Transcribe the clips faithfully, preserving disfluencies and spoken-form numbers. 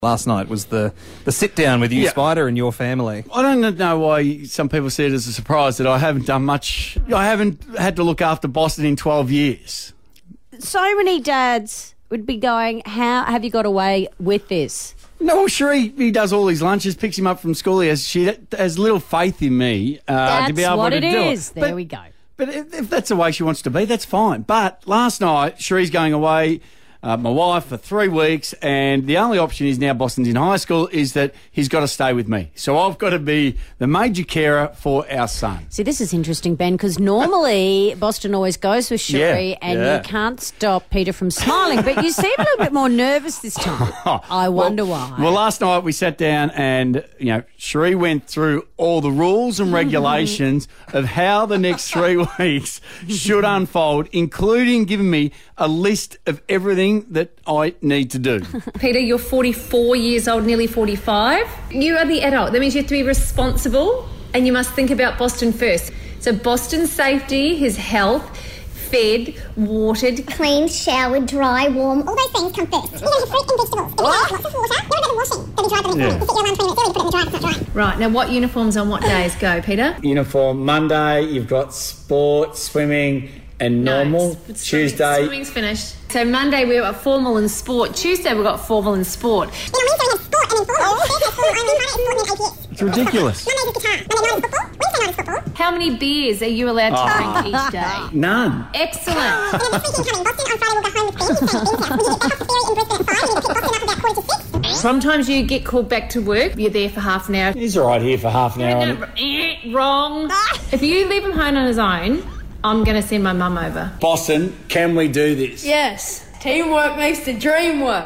Last night was the, the sit-down with you, Yeah. Spider, and your family. I don't know why some people see it as a surprise that I haven't done much. I haven't had to look after Boston in twelve years. So many dads would be going, how have you got away with this? No, sure, he, he does all his lunches, picks him up from school. He has, she has little faith in me uh, That's to be able what to it do is. it. There But- we go. But if, if that's the way she wants to be, that's fine. But last night, Cherie's going away, uh, my wife, for three weeks, and the only option is now Boston's in high school is that he's got to stay with me. So I've got to be the major carer for our son. See, this is interesting, Ben, because normally Boston always goes with Cherie Yeah, and yeah. you can't stop Peter from smiling, but you seem a little bit more nervous this time. I wonder well, why. Well, last night we sat down and, you know, Cherie went through all the rules and regulations of how the next three weeks should unfold, including giving me a list of everything that I need to do. Peter, you're forty-four years old, nearly forty-five. You are the adult. That means you have to be responsible and you must think about Boston first. So Boston's safety, his health, fed, watered. Clean, showered, dry, warm, all those things come first. You know, your fruit and vegetables. If you have lots of water, you don't have washing. They'll be dry by the Yeah. morning. You set your alarm twenty minutes early, put it in the dryer, it's not dry. Right, now what uniforms on what days go, Peter? Uniform Monday, you've got sport, swimming, and normal. No, s- Tuesday. Swimming's finished. So Monday we've got formal and sport. Tuesday we've got formal and sport. You know, Wednesday we have sport and informal. Thursday is formal only, Friday is sport and then A P S. It's ridiculous. Monday is guitar. Monday night is football. Wednesday night is football. How many beers are you allowed to drink each day? None. Excellent. You know, this weekend coming, Boston on Friday will go home with Ben. He's staying at Ben's house. We get back off the ferry in Brisbane at five. We need to pick Boston up about quarter to six. Sometimes you get called back to work. You're there for half an hour. He's all right here for half an hour. No, eh, wrong. If you leave him home on his own, I'm going to send my mum over. Boston, can we do this? Yes, teamwork makes the dream work.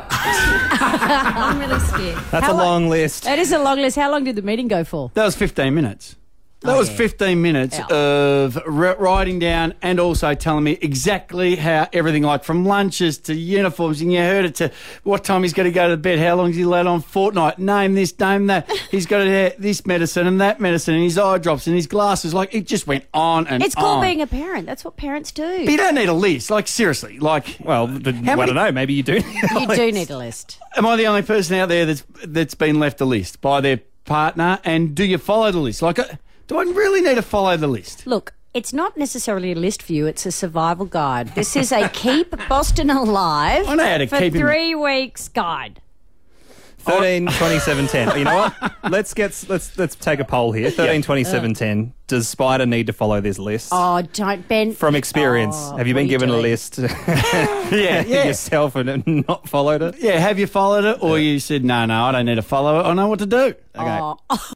I'm really scared. That's How a lo- long list. That is a long list. How long did the meeting go for? That was fifteen minutes. That Oh, was yeah. fifteen minutes Yeah. of r- writing down and also telling me exactly how everything, like from lunches to uniforms, and you heard it to what time he's got to go to bed, how long is he allowed on fortnight, name this, name that. He's got to have this medicine and that medicine and his eye drops and his glasses. Like, it just went on and It's called on. being a parent. That's what parents do. But you don't need a list. Like, seriously. Like, Well, the, I many- don't know. Maybe you do. You do need a list. am I the only person out there that's that's been left a list by their partner? And do you follow the list? Like, uh, do I really need to follow the list? Look, it's not necessarily a list for you. It's a survival guide. This is a Keep Boston Alive I know how to for keep him- three weeks guide. thirteen, twenty-seven, ten. You know what? Let's get let's let's take a poll here. thirteen, twenty-seven, ten. Does Spider need to follow this list? Oh, don't, Ben. From experience, Oh, have you what been are you given a doing? list Yeah, yeah. yourself and not followed it? Yeah, have you followed it? Or you said, no, no, I don't need to follow it. I know what to do. Okay. Oh.